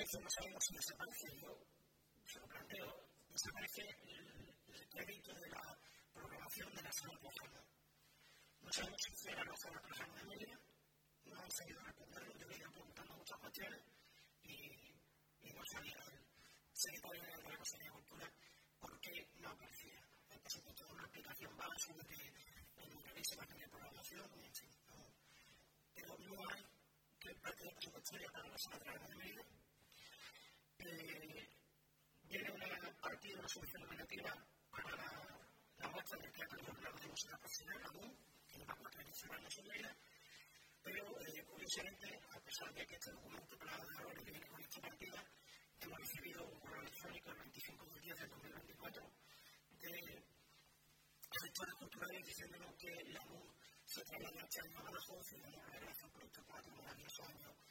veces no sabemos si desaparece, yo se lo planteo, desaparece el crédito de la programación de la sala Trajano. No sabemos si fuera la sala Trajano de Mérida, no han sabido responderlo, yo he ido preguntando muchas cuestiones y no sabía el secretario de la Consejería de Cultura por qué no aparecía. Por supuesto, una explicación básica de que el mecanismo va a tener programación, en fin, no, pero no hay que partida presupuestaria para la sala Trajano de Mérida. Viene una partida, una solución nominativa para la muestra del teatro de la música profesional, aún, que no va a poder realizar en su vida, pero curiosamente, a pesar de que este documento para la hora que viene con esta partida, hemos recibido un correo electrónico el 25 de 10 de 2024 de sectores culturales diciéndonos que la MUN se traslada este año a Badajoz y vamos a ver hace un proyecto 4 maravillosos años